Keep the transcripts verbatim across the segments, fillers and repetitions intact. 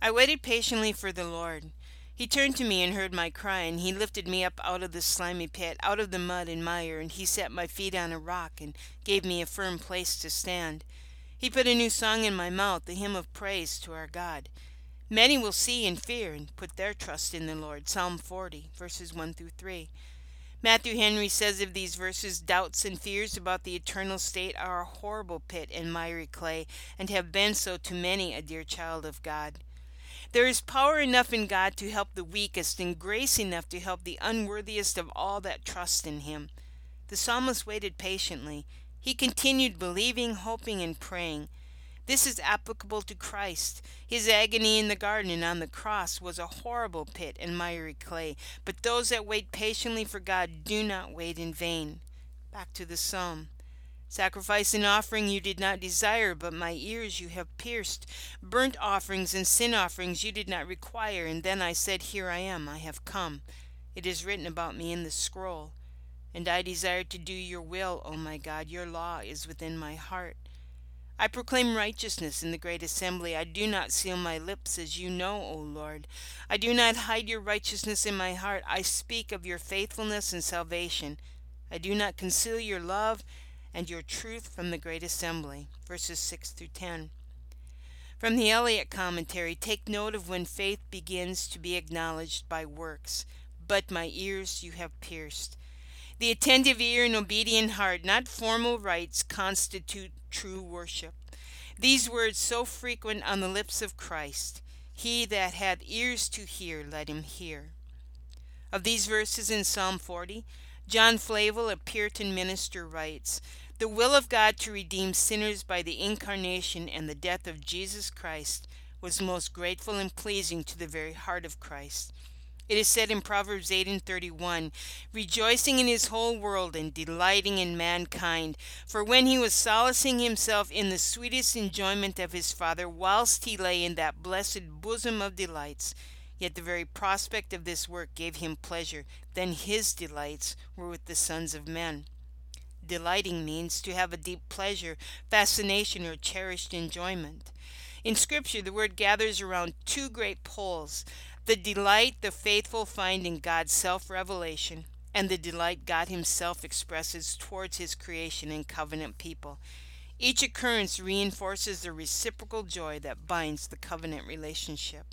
I waited patiently for the Lord. He turned to me and heard my cry, and he lifted me up out of the slimy pit, out of the mud and mire, and he set my feet on a rock and gave me a firm place to stand. He put a new song in my mouth, the hymn of praise to our God. Many will see and fear and put their trust in the Lord. Psalm forty, verses one through three. Matthew Henry says of these verses, doubts and fears about the eternal state are a horrible pit and miry clay, and have been so to many a dear child of God. There is power enough in God to help the weakest, and grace enough to help the unworthiest of all that trust in Him. The psalmist waited patiently. He continued believing, hoping, and praying. This is applicable to Christ. His agony in the garden and on the cross was a horrible pit and miry clay, but those that wait patiently for God do not wait in vain. Back to the psalm. Sacrifice and offering you did not desire, but my ears you have pierced. Burnt offerings and sin offerings you did not require, and then I said, Here I am, I have come. It is written about me in the scroll. And I desire to do your will, O my God. Your law is within my heart. I proclaim righteousness in the great assembly. I do not seal my lips, as you know, O Lord. I do not hide your righteousness in my heart. I speak of your faithfulness and salvation. I do not conceal your love and your truth from the great assembly. Verses six through ten. From the Eliot commentary, take note of when faith begins to be acknowledged by works. But my ears you have pierced. The attentive ear and obedient heart, not formal rites, constitute true worship. These words so frequent on the lips of Christ. He that hath ears to hear, let him hear. Of these verses in Psalm forty, John Flavel, a Puritan minister, writes, The will of God to redeem sinners by the incarnation and the death of Jesus Christ was most grateful and pleasing to the very heart of Christ. It is said in Proverbs eight and thirty-one, rejoicing in his whole world and delighting in mankind. For when he was solacing himself in the sweetest enjoyment of his Father, whilst he lay in that blessed bosom of delights, yet the very prospect of this work gave him pleasure, then his delights were with the sons of men. Delighting means to have a deep pleasure, fascination, or cherished enjoyment. In Scripture, the word gathers around two great poles: the delight the faithful find in God's self-revelation, and the delight God himself expresses towards his creation and covenant people. Each occurrence reinforces the reciprocal joy that binds the covenant relationship.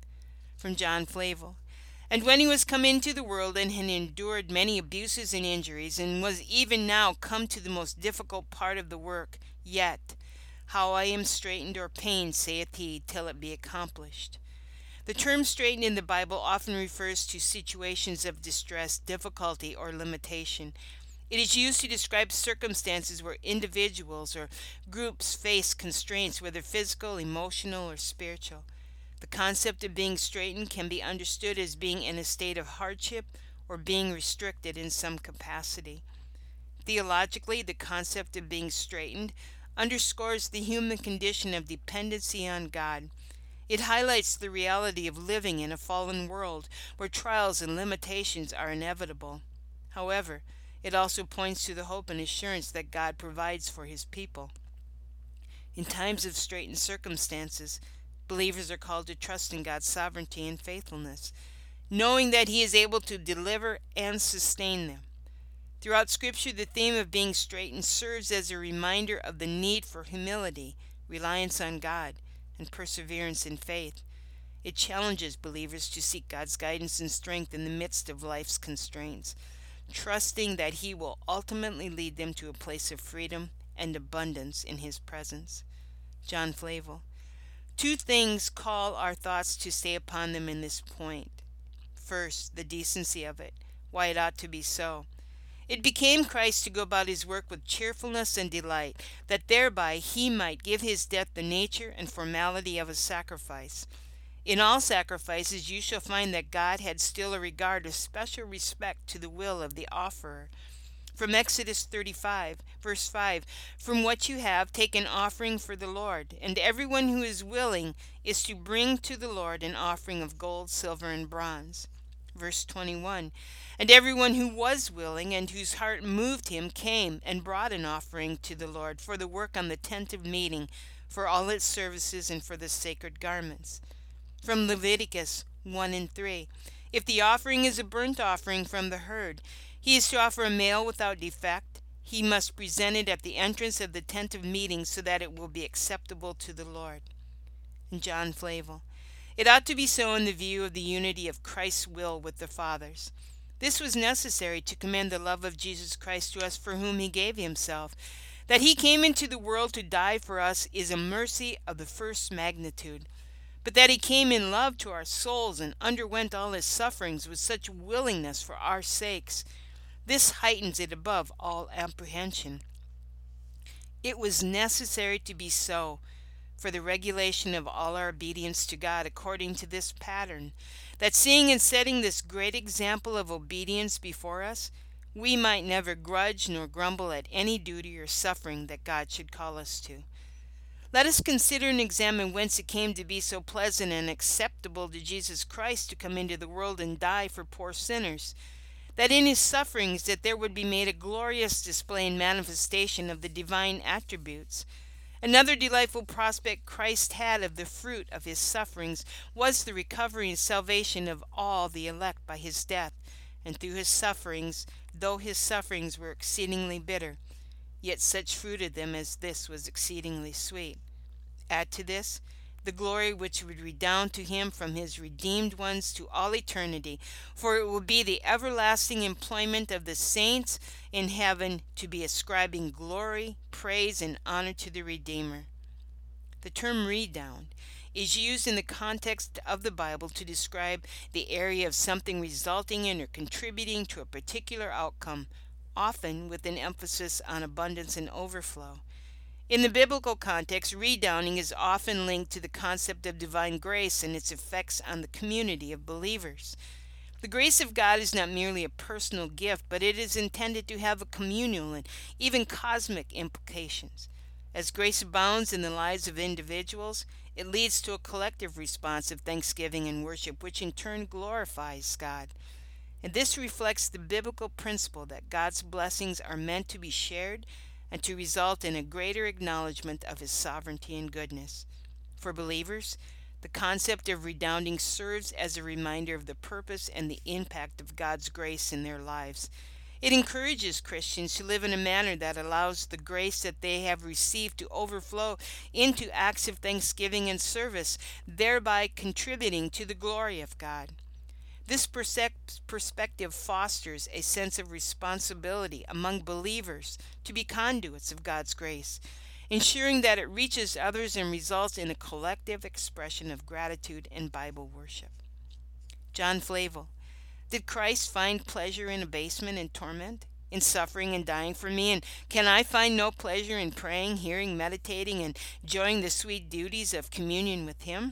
From John Flavel. And when he was come into the world, and had endured many abuses and injuries, and was even now come to the most difficult part of the work, yet, how I am straitened or pained, saith he, till it be accomplished. The term straitened in the Bible often refers to situations of distress, difficulty, or limitation. It is used to describe circumstances where individuals or groups face constraints, whether physical, emotional, or spiritual. The concept of being straitened can be understood as being in a state of hardship or being restricted in some capacity. Theologically, the concept of being straitened underscores the human condition of dependency on God. It highlights the reality of living in a fallen world where trials and limitations are inevitable. However, it also points to the hope and assurance that God provides for his people. In times of straitened circumstances, believers are called to trust in God's sovereignty and faithfulness, knowing that he is able to deliver and sustain them. Throughout Scripture, the theme of being straitened serves as a reminder of the need for humility, reliance on God, and perseverance in faith. It challenges believers to seek God's guidance and strength in the midst of life's constraints, trusting that he will ultimately lead them to a place of freedom and abundance in his presence. John Flavel. Two things call our thoughts to stay upon them in this point. First, the decency of it, why it ought to be so. It became Christ to go about his work with cheerfulness and delight, that thereby he might give his death the nature and formality of a sacrifice. In all sacrifices you shall find that God had still a regard of special respect to the will of the offerer. From Exodus thirty-five, verse five, From what you have, take an offering for the Lord, and everyone who is willing is to bring to the Lord an offering of gold, silver, and bronze. Verse twenty-one, And everyone who was willing and whose heart moved him came and brought an offering to the Lord for the work on the tent of meeting, for all its services, and for the sacred garments. from Leviticus one and three. If the offering is a burnt offering from the herd, he is to offer a male without defect. He must present it at the entrance of the tent of meeting so that it will be acceptable to the Lord. And John Flavel. It ought to be so in the view of the unity of Christ's will with the Father's. This was necessary to commend the love of Jesus Christ to us, for whom he gave himself. That he came into the world to die for us is a mercy of the first magnitude. But that he came in love to our souls and underwent all his sufferings with such willingness for our sakes, this heightens it above all apprehension. It was necessary to be so, for the regulation of all our obedience to God according to this pattern, that seeing and setting this great example of obedience before us, we might never grudge nor grumble at any duty or suffering that God should call us to. Let us consider and examine whence it came to be so pleasant and acceptable to Jesus Christ to come into the world and die for poor sinners, that in his sufferings that there would be made a glorious display and manifestation of the divine attributes. Another delightful prospect Christ had of the fruit of his sufferings was the recovery and salvation of all the elect by his death, and through his sufferings, though his sufferings were exceedingly bitter, yet such fruit of them as this was exceedingly sweet. Add to this the glory which would redound to him from his redeemed ones to all eternity, for it will be the everlasting employment of the saints in heaven to be ascribing glory, praise, and honor to the Redeemer. The term redound is used in the context of the Bible to describe the area of something resulting in or contributing to a particular outcome, often with an emphasis on abundance and overflow. In the biblical context, redounding is often linked to the concept of divine grace and its effects on the community of believers. The grace of God is not merely a personal gift, but it is intended to have a communal and even cosmic implications. As grace abounds in the lives of individuals, it leads to a collective response of thanksgiving and worship, which in turn glorifies God. And this reflects the biblical principle that God's blessings are meant to be shared and to result in a greater acknowledgement of his sovereignty and goodness. For believers, the concept of redounding serves as a reminder of the purpose and the impact of God's grace in their lives. It encourages Christians to live in a manner that allows the grace that they have received to overflow into acts of thanksgiving and service, thereby contributing to the glory of God. This perspective fosters a sense of responsibility among believers to be conduits of God's grace, ensuring that it reaches others and results in a collective expression of gratitude and Bible worship. John Flavel. Did Christ find pleasure in abasement and torment, in suffering and dying for me? And can I find no pleasure in praying, hearing, meditating, and enjoying the sweet duties of communion with him?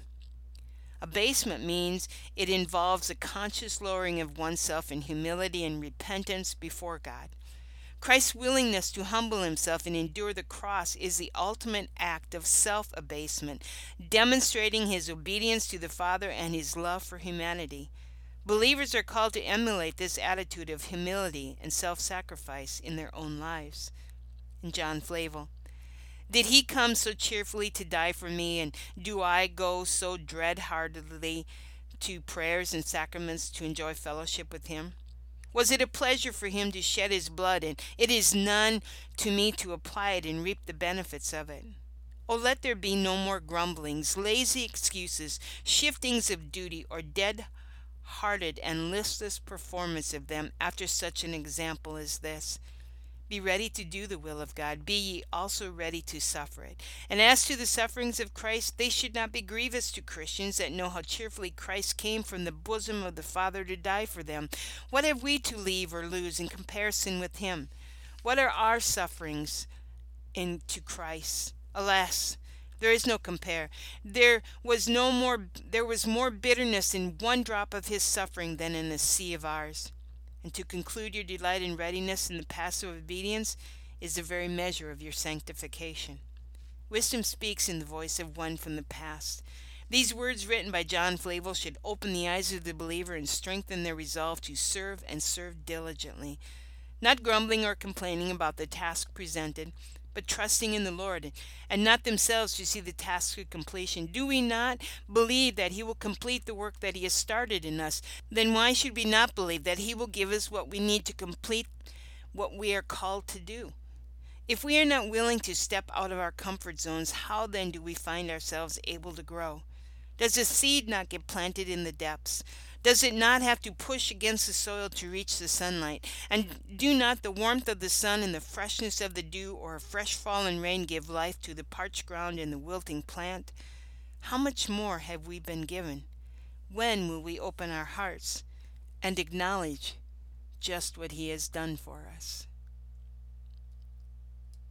Abasement means it involves a conscious lowering of oneself in humility and repentance before God. Christ's willingness to humble himself and endure the cross is the ultimate act of self-abasement, demonstrating his obedience to the Father and his love for humanity. Believers are called to emulate this attitude of humility and self-sacrifice in their own lives. And John Flavel. Did he come so cheerfully to die for me, and do I go so dread-heartedly to prayers and sacraments to enjoy fellowship with him? Was it a pleasure for him to shed his blood, and it is none to me to apply it and reap the benefits of it? Oh, let there be no more grumblings, lazy excuses, shiftings of duty, or dead-hearted and listless performance of them after such an example as this. Be ready to do the will of God. Be ye also ready to suffer it. And as to the sufferings of Christ, they should not be grievous to Christians that know how cheerfully Christ came from the bosom of the Father to die for them. What have we to leave or lose in comparison with him? What are our sufferings in to Christ? Alas, there is no compare. There was no more there was more bitterness in one drop of his suffering than in a sea of ours. And to conclude, your delight and readiness in the passive obedience is the very measure of your sanctification. Wisdom speaks in the voice of one from the past. These words written by John Flavel should open the eyes of the believer and strengthen their resolve to serve and serve diligently, not grumbling or complaining about the task presented, but trusting in the Lord, and not themselves to see the task to completion? Do we not believe that He will complete the work that He has started in us? Then why should we not believe that He will give us what we need to complete what we are called to do? If we are not willing to step out of our comfort zones, how then do we find ourselves able to grow? Does a seed not get planted in the depths? Does it not have to push against the soil to reach the sunlight? And do not the warmth of the sun and the freshness of the dew or a fresh fallen rain give life to the parched ground and the wilting plant? How much more have we been given? When will we open our hearts and acknowledge just what He has done for us?